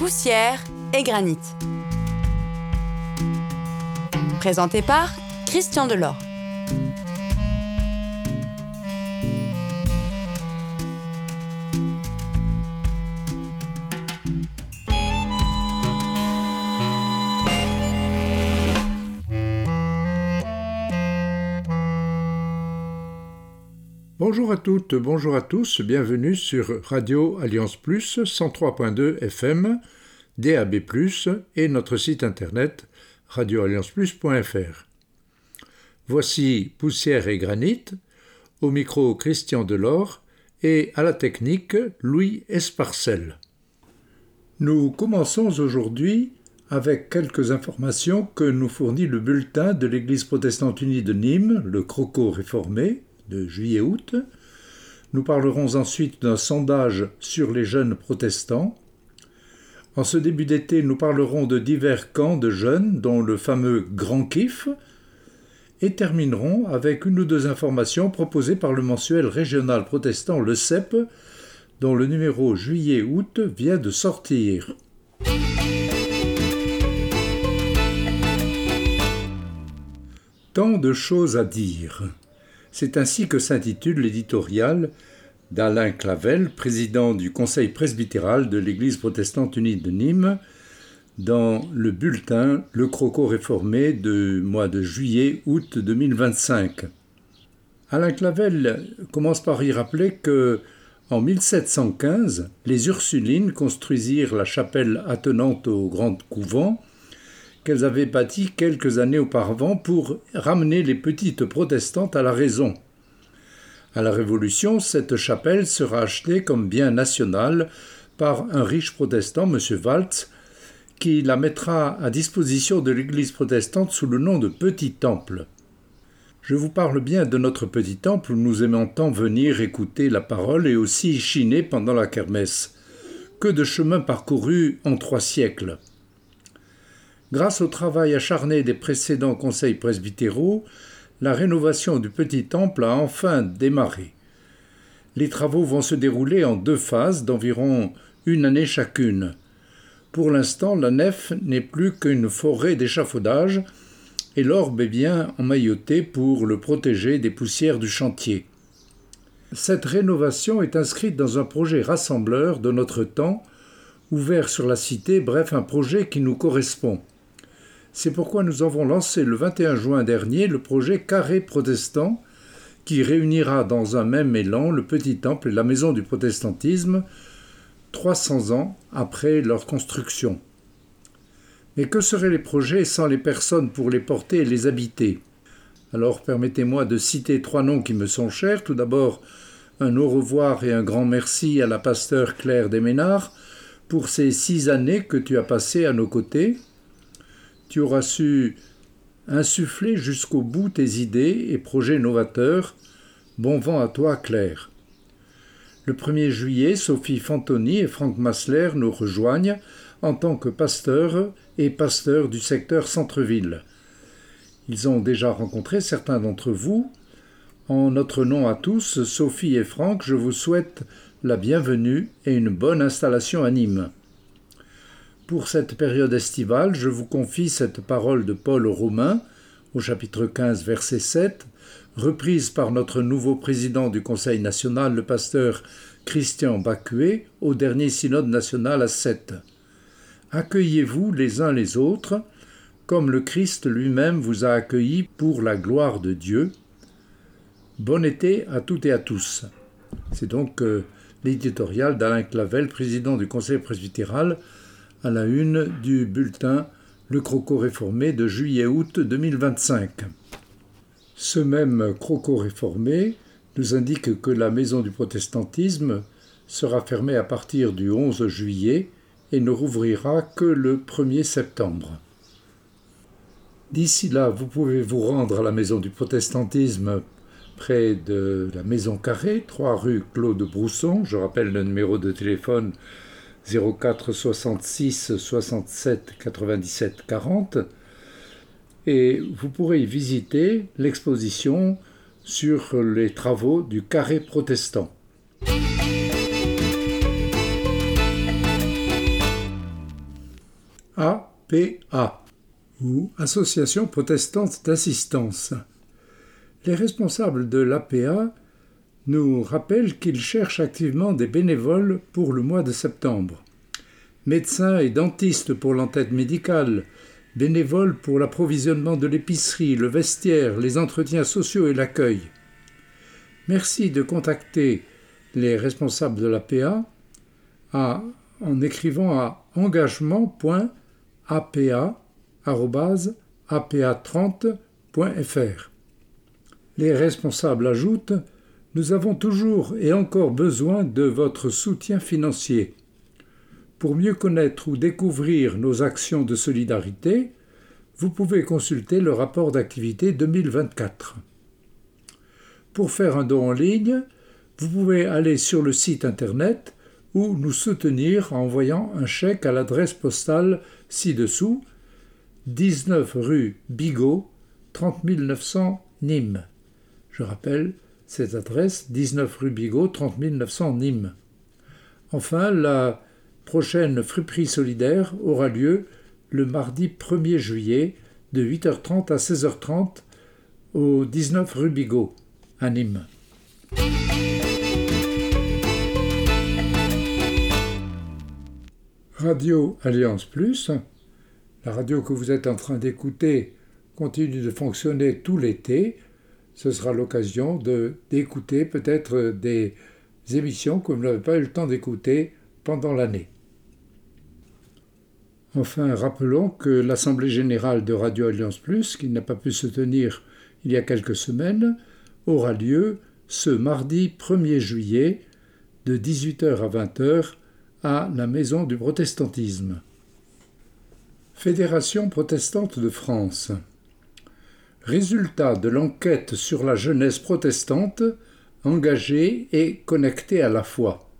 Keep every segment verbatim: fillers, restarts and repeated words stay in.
Poussière et granit. Présenté par Christian Delort. Bonjour à toutes, bonjour à tous, bienvenue sur Radio Alliance Plus cent trois point deux F M, D A B plus, et notre site internet radio alliance plus point f r. Voici Poussière et Granit, au micro Christian Delort et à la technique Louis Esparcel. Nous commençons aujourd'hui avec quelques informations que nous fournit le bulletin de l'Église protestante unie de Nîmes, le Croco réformé, de juillet-août. Nous parlerons ensuite d'un sondage sur les jeunes protestants. En ce début d'été, nous parlerons de divers camps de jeunes, dont le fameux Grand Kiff, et terminerons avec une ou deux informations proposées par le mensuel régional protestant Le Cep, dont le numéro juillet-août vient de sortir. Tant de choses à dire. C'est ainsi que s'intitule l'éditorial d'Alain Clavel, président du conseil presbytéral de l'Église protestante unie de Nîmes, dans le bulletin Le Croco réformé du mois de juillet-août deux mille vingt-cinq. Alain Clavel commence par y rappeler que, en mille sept cent quinze, les Ursulines construisirent la chapelle attenante au grand couvent qu'elles avaient bâti quelques années auparavant pour ramener les petites protestantes à la raison. À la Révolution, cette chapelle sera achetée comme bien national par un riche protestant, M. Waltz, qui la mettra à disposition de l'Église protestante sous le nom de Petit Temple. Je vous parle bien de notre Petit Temple où nous aimons tant venir écouter la parole et aussi chiner pendant la kermesse. Que de chemin parcouru en trois siècles. Grâce au travail acharné des précédents conseils presbytéraux, la rénovation du Petit Temple a enfin démarré. Les travaux vont se dérouler en deux phases d'environ une année chacune. Pour l'instant, la nef n'est plus qu'une forêt d'échafaudage et l'orbe est bien emmailloté pour le protéger des poussières du chantier. Cette rénovation est inscrite dans un projet rassembleur de notre temps, ouvert sur la cité, bref, un projet qui nous correspond. C'est pourquoi nous avons lancé le vingt et un juin dernier le projet Carré Protestant, qui réunira dans un même élan le Petit Temple et la Maison du Protestantisme, trois cents ans après leur construction. Mais que seraient les projets sans les personnes pour les porter et les habiter ? Alors permettez-moi de citer trois noms qui me sont chers. Tout d'abord, un au revoir et un grand merci à la pasteure Claire Desménards pour ces six années que tu as passées à nos côtés. Tu auras su insuffler jusqu'au bout tes idées et projets novateurs. Bon vent à toi, Claire. Le premier juillet, Sophie Fantoni et Franck Massler nous rejoignent en tant que pasteurs et pasteurs du secteur centre-ville. Ils ont déjà rencontré certains d'entre vous. En notre nom à tous, Sophie et Franck, je vous souhaite la bienvenue et une bonne installation à Nîmes. Pour cette période estivale, je vous confie cette parole de Paul aux Romains, au chapitre quinze, verset sept, reprise par notre nouveau président du Conseil national, le pasteur Christian Bacuet, au dernier synode national à Sète. Accueillez-vous les uns les autres, comme le Christ lui-même vous a accueillis pour la gloire de Dieu. Bon été à toutes et à tous. C'est donc euh, l'éditorial d'Alain Clavel, président du Conseil presbytéral, à la une du bulletin Le Croco réformé de juillet-août deux mille vingt-cinq. Ce même Croco réformé nous indique que la Maison du Protestantisme sera fermée à partir du onze juillet et ne rouvrira que le premier septembre. D'ici là, vous pouvez vous rendre à la Maison du Protestantisme près de la Maison Carrée, trois rue Claude Brousson. Je rappelle le numéro de téléphone zéro quatre soixante-six soixante-sept quatre-vingt-dix-sept quarante et vous pourrez y visiter l'exposition sur les travaux du Carré protestant. P A ou Association protestante d'assistance. Les responsables de l'A P A nous rappellent qu'ils cherchent activement des bénévoles pour le mois de septembre. Médecins et dentistes pour l'entête médicale, bénévoles pour l'approvisionnement de l'épicerie, le vestiaire, les entretiens sociaux et l'accueil. Merci de contacter les responsables de l'A P A à, en écrivant à engagement point a p a arobase a p a trente point f r. Les responsables ajoutent « Nous avons toujours et encore besoin de votre soutien financier. Pour mieux connaître ou découvrir nos actions de solidarité, vous pouvez consulter le rapport d'activité deux mille vingt-quatre. Pour faire un don en ligne, vous pouvez aller sur le site internet ou nous soutenir en envoyant un chèque à l'adresse postale ci-dessous, dix-neuf rue Bigot, trente mille neuf cents Nîmes. Je rappelle cette adresse, dix-neuf rue Bigot, trente mille neuf cents Nîmes. Enfin, la prochaine friperie solidaire aura lieu le mardi premier juillet de huit heures trente à seize heures trente au dix-neuf rue Bigot à Nîmes. Radio Alliance Plus, la radio que vous êtes en train d'écouter continue de fonctionner tout l'été. Ce sera l'occasion de, d'écouter peut-être des émissions que vous n'avez pas eu le temps d'écouter pendant l'année. Enfin, rappelons que l'Assemblée générale de Radio Alliance Plus, qui n'a pas pu se tenir il y a quelques semaines, aura lieu ce mardi premier juillet de dix-huit heures à vingt heures à la Maison du Protestantisme. Fédération protestante de France. Résultat de l'enquête sur la jeunesse protestante, engagée et connectée à la foi.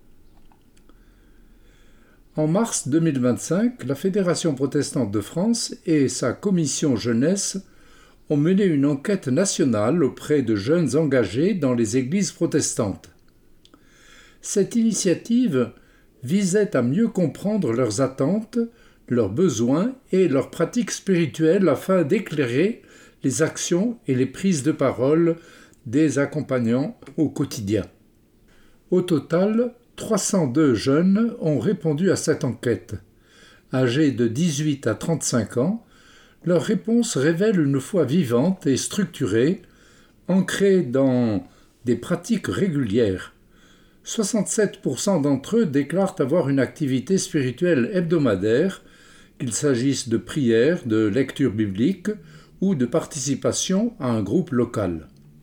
En mars deux mille vingt-cinq, la Fédération protestante de France et sa commission jeunesse ont mené une enquête nationale auprès de jeunes engagés dans les églises protestantes. Cette initiative visait à mieux comprendre leurs attentes, leurs besoins et leurs pratiques spirituelles afin d'éclairer les actions et les prises de parole des accompagnants au quotidien. Au total, trois cent deux jeunes ont répondu à cette enquête. Âgés de dix-huit à trente-cinq ans, leurs réponses révèlent une foi vivante et structurée, ancrée dans des pratiques régulières. soixante-sept pour cent d'entre eux déclarent avoir une activité spirituelle hebdomadaire, qu'il s'agisse de prière, de lecture biblique ou de participation à un groupe local.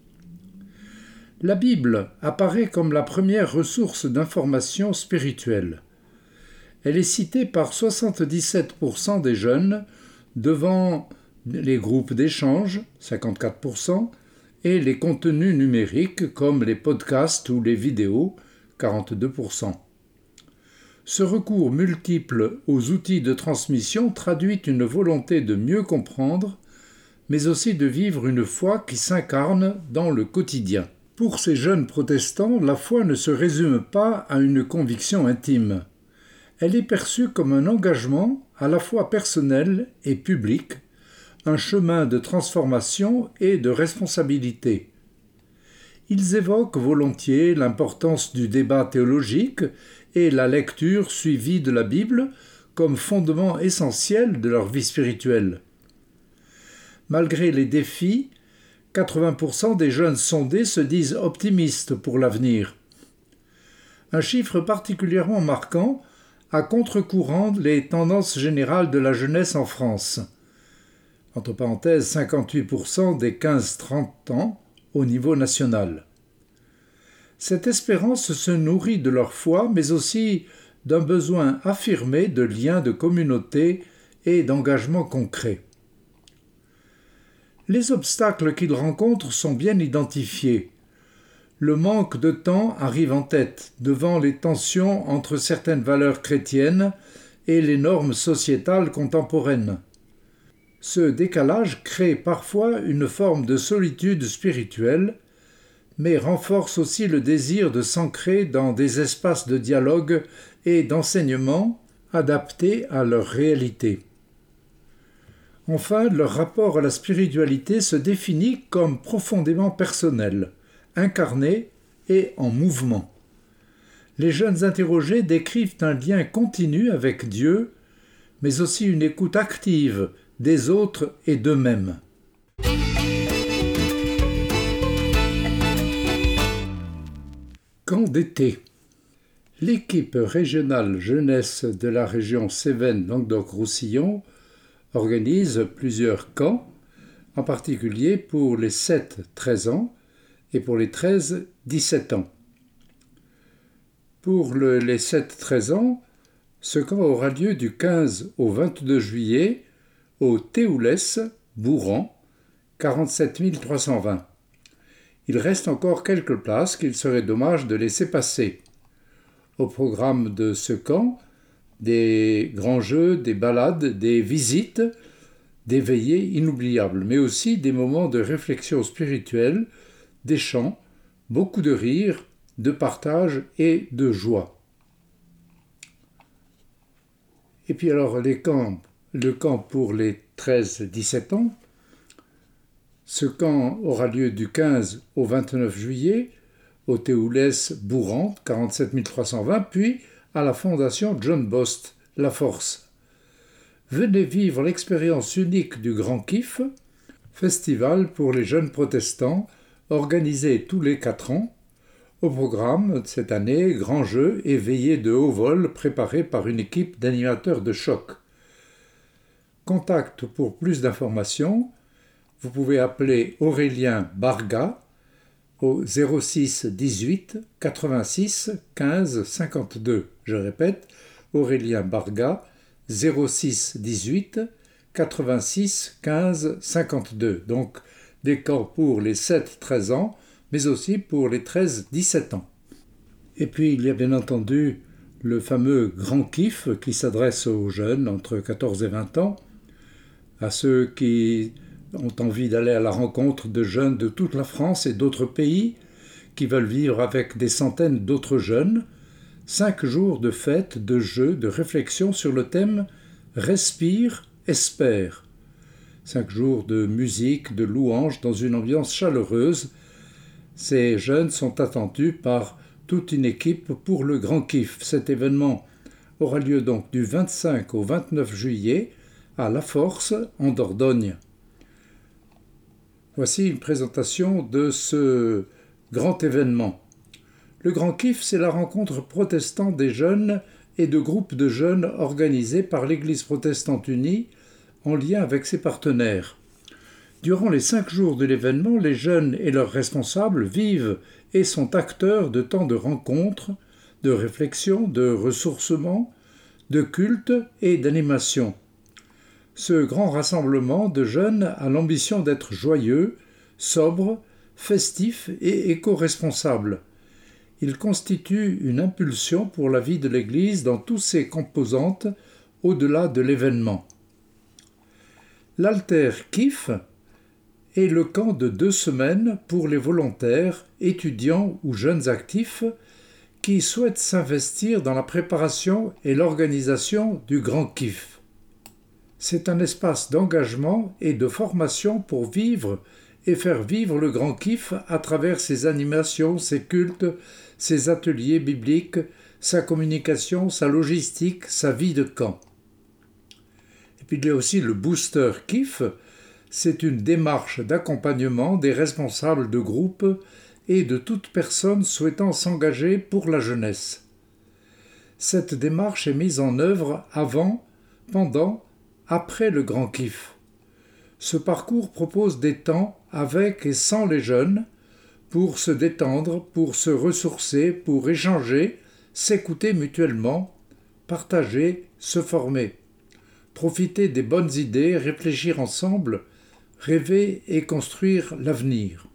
La Bible apparaît comme la première ressource d'information spirituelle. Elle est citée par soixante-dix-sept pour cent des jeunes, devant les groupes d'échange, cinquante-quatre pour cent, et les contenus numériques comme les podcasts ou les vidéos, quarante-deux pour cent. Ce recours multiple aux outils de transmission traduit une volonté de mieux comprendre, mais aussi de vivre une foi qui s'incarne dans le quotidien. Pour ces jeunes protestants, la foi ne se résume pas à une conviction intime. Elle est perçue comme un engagement à la fois personnel et public, un chemin de transformation et de responsabilité. Ils évoquent volontiers l'importance du débat théologique et la lecture suivie de la Bible comme fondement essentiel de leur vie spirituelle. Malgré les défis, quatre-vingts pour cent des jeunes sondés se disent optimistes pour l'avenir. Un chiffre particulièrement marquant à contre-courant les tendances générales de la jeunesse en France. Entre parenthèses, cinquante-huit pour cent des quinze trente ans au niveau national. Cette espérance se nourrit de leur foi, mais aussi d'un besoin affirmé de liens de communauté et d'engagement concret. Les obstacles qu'ils rencontrent sont bien identifiés. Le manque de temps arrive en tête, devant les tensions entre certaines valeurs chrétiennes et les normes sociétales contemporaines. Ce décalage crée parfois une forme de solitude spirituelle, mais renforce aussi le désir de s'ancrer dans des espaces de dialogue et d'enseignement adaptés à leur réalité. Enfin, leur rapport à la spiritualité se définit comme profondément personnel, incarné et en mouvement. Les jeunes interrogés décrivent un lien continu avec Dieu, mais aussi une écoute active des autres et d'eux-mêmes. Camp d'été. L'équipe régionale jeunesse de la région Cévennes-Languedoc-Roussillon organise plusieurs camps, en particulier pour les sept treize ans et pour les treize dix-sept ans. Pour le, les sept treize ans, ce camp aura lieu du quinze au vingt-deux juillet au Théoulès, Bouran, quarante-sept mille trois cent vingt. Il reste encore quelques places qu'il serait dommage de laisser passer. Au programme de ce camp, des grands jeux, des balades, des visites, des veillées inoubliables, mais aussi des moments de réflexion spirituelle, des chants, beaucoup de rires, de partage et de joie. Et puis alors les camps, le camp pour les treize dix-sept ans, ce camp aura lieu du quinze au vingt-neuf juillet au Théoulès Bouran, quarante-sept mille trois cent vingt, puis à la Fondation John Bost, La Force. Venez vivre l'expérience unique du Grand Kiff, festival pour les jeunes protestants, organisé tous les quatre ans. Au programme, cette année, grands jeux et veillées de haut vol préparées par une équipe d'animateurs de choc. Contact pour plus d'informations, vous pouvez appeler Aurélien Barga au zéro six dix-huit quatre-vingt-six quinze cinquante-deux. Je répète, Aurélien Barga, zéro six dix-huit quatre-vingt-six quinze cinquante-deux. Donc des camps pour les sept treize ans, mais aussi pour les treize dix-sept ans. Et puis il y a bien entendu le fameux Grand Kiff qui s'adresse aux jeunes entre quatorze et vingt ans, à ceux qui ont envie d'aller à la rencontre de jeunes de toute la France et d'autres pays, qui veulent vivre avec des centaines d'autres jeunes, cinq jours de fêtes, de jeux, de réflexion sur le thème « Respire, espère ». Cinq jours de musique, de louanges dans une ambiance chaleureuse. Ces jeunes sont attendus par toute une équipe pour le Grand Kiff. Cet événement aura lieu donc du vingt-cinq au vingt-neuf juillet à La Force, en Dordogne. Voici une présentation de ce grand événement. Le Grand Kiff, c'est la rencontre protestante des jeunes et de groupes de jeunes organisés par l'Église protestante unie en lien avec ses partenaires. Durant les cinq jours de l'événement, les jeunes et leurs responsables vivent et sont acteurs de temps de rencontres, de réflexion, de ressourcement, de culte et d'animation. Ce grand rassemblement de jeunes a l'ambition d'être joyeux, sobre, festif et éco-responsable. Il constitue une impulsion pour la vie de l'Église dans toutes ses composantes au-delà de l'événement. L'Alter Kiff est le camp de deux semaines pour les volontaires, étudiants ou jeunes actifs qui souhaitent s'investir dans la préparation et l'organisation du Grand Kiff. C'est un espace d'engagement et de formation pour vivre et faire vivre le Grand Kiff à travers ses animations, ses cultes, ses ateliers bibliques, sa communication, sa logistique, sa vie de camp. Et puis il y a aussi le Booster Kiff, c'est une démarche d'accompagnement des responsables de groupe et de toute personne souhaitant s'engager pour la jeunesse. Cette démarche est mise en œuvre avant, pendant, après le Grand Kiff. Ce parcours propose des temps avec et sans les jeunes pour se détendre, pour se ressourcer, pour échanger, s'écouter mutuellement, partager, se former, profiter des bonnes idées, réfléchir ensemble, rêver et construire l'avenir.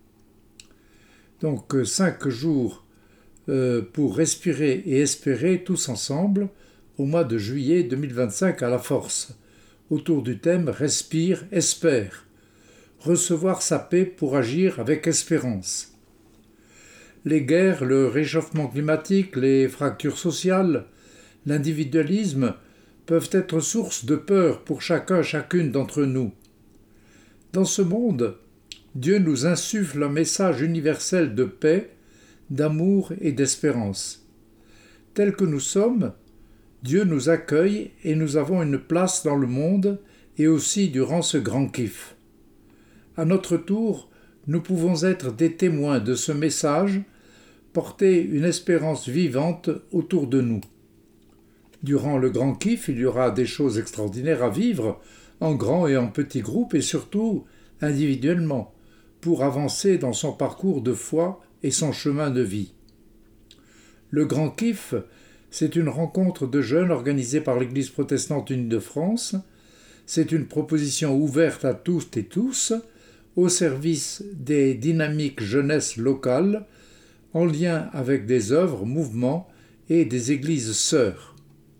Donc cinq jours euh, pour respirer et espérer tous ensemble au mois de juillet deux mille vingt-cinq à La Force, autour du thème « Respire, espère ». Recevoir sa paix pour agir avec espérance. Les guerres, le réchauffement climatique, les fractures sociales, l'individualisme peuvent être source de peur pour chacun, chacune d'entre nous. Dans ce monde, Dieu nous insuffle un message universel de paix, d'amour et d'espérance. Tels que nous sommes, Dieu nous accueille et nous avons une place dans le monde et aussi durant ce grand kiff. À notre tour, nous pouvons être des témoins de ce message, porter une espérance vivante autour de nous. Durant le grand kiff, il y aura des choses extraordinaires à vivre, en grand et en petit groupe et surtout individuellement, pour avancer dans son parcours de foi et son chemin de vie. Le grand kiff, c'est une rencontre de jeunes organisée par l'Église protestante unie de France. C'est une proposition ouverte à toutes et tous, au service des dynamiques jeunesse locales, en lien avec des œuvres, mouvements et des églises sœurs.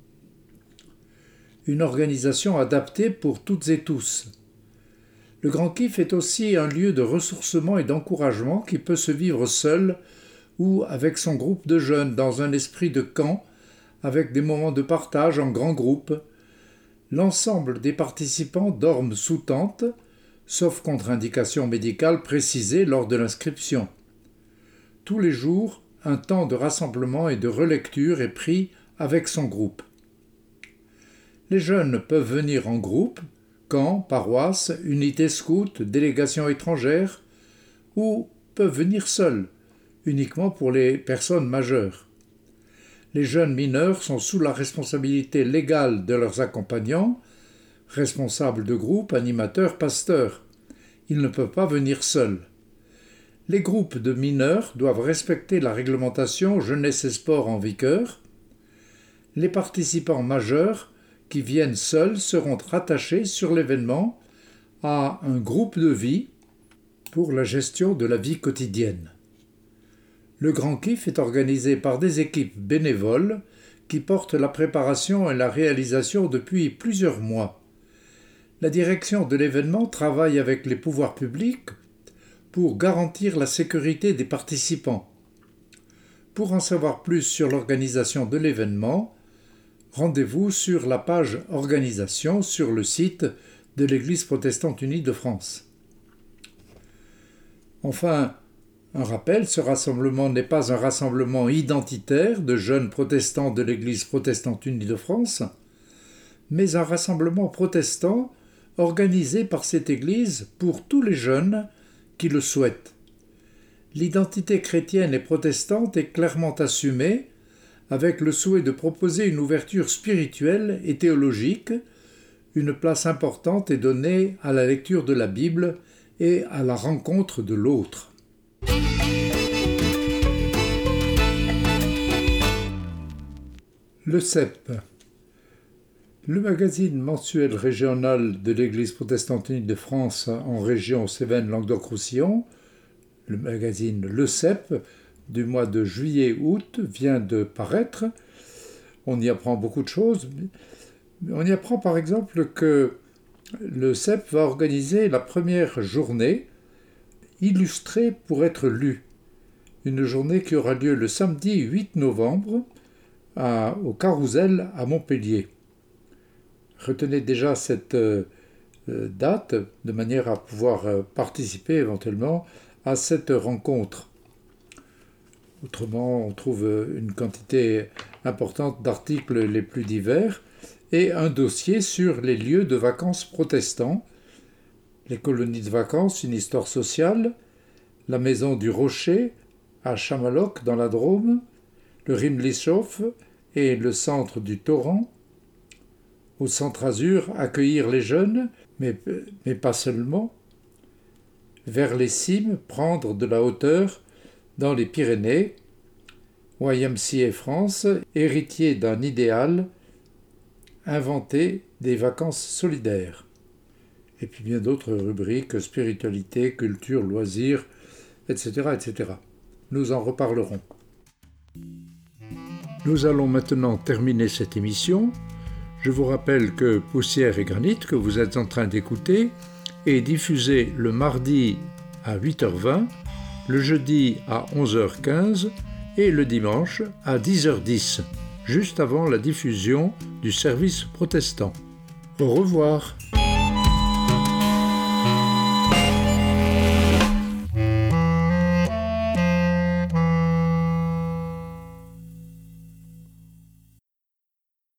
Une organisation adaptée pour toutes et tous. Le Grand Kiff est aussi un lieu de ressourcement et d'encouragement qui peut se vivre seul ou avec son groupe de jeunes dans un esprit de camp, avec des moments de partage en grand groupe. L'ensemble des participants dorment sous tente, sauf contre-indication médicale précisée lors de l'inscription. Tous les jours, un temps de rassemblement et de relecture est pris avec son groupe. Les jeunes peuvent venir en groupe, camp, paroisse, unité scout, délégation étrangère, ou peuvent venir seuls, uniquement pour les personnes majeures. Les jeunes mineurs sont sous la responsabilité légale de leurs accompagnants, responsables de groupe, animateurs, pasteurs. Ils ne peuvent pas venir seuls. Les groupes de mineurs doivent respecter la réglementation jeunesse et sport en vigueur. Les participants majeurs qui viennent seuls seront rattachés sur l'événement à un groupe de vie pour la gestion de la vie quotidienne. Le Grand Kiff est organisé par des équipes bénévoles qui portent la préparation et la réalisation depuis plusieurs mois. La direction de l'événement travaille avec les pouvoirs publics pour garantir la sécurité des participants. Pour en savoir plus sur l'organisation de l'événement, rendez-vous sur la page Organisation sur le site de l'Église protestante unie de France. Enfin, un rappel, ce rassemblement n'est pas un rassemblement identitaire de jeunes protestants de l'Église protestante unie de France, mais un rassemblement protestant organisé par cette Église pour tous les jeunes qui le souhaitent. L'identité chrétienne et protestante est clairement assumée, avec le souhait de proposer une ouverture spirituelle et théologique. Une place importante est donnée à la lecture de la Bible et à la rencontre de l'autre. Le C E P, le magazine mensuel régional de l'Église protestante unie de France en région Cévennes-Languedoc-Roussillon, le magazine Le C E P du mois de juillet-août vient de paraître. On y apprend beaucoup de choses. On y apprend par exemple que le C E P va organiser la première journée illustrée pour être lue. Une journée qui aura lieu le samedi huit novembre à, au Carrousel à Montpellier. Retenez déjà cette euh, date de manière à pouvoir euh, participer éventuellement à cette rencontre. Autrement, on trouve une quantité importante d'articles les plus divers et un dossier sur les lieux de vacances protestants, les colonies de vacances, une histoire sociale, la maison du Rocher à Chamaloc dans la Drôme, le Rimlishof et le centre du Torrent. Au centre Azur, accueillir les jeunes, mais, mais pas seulement. Vers les cimes, prendre de la hauteur dans les Pyrénées. Y M C A France, héritier d'un idéal, inventer des vacances solidaires. Et puis bien d'autres rubriques, spiritualité, culture, loisirs, et cetera, et cetera. Nous en reparlerons. Nous allons maintenant terminer cette émission. Je vous rappelle que Poussière et Granit, que vous êtes en train d'écouter, est diffusé le mardi à huit heures vingt, le jeudi à onze heures quinze et le dimanche à dix heures dix. juste avant la diffusion du service protestant. Au revoir.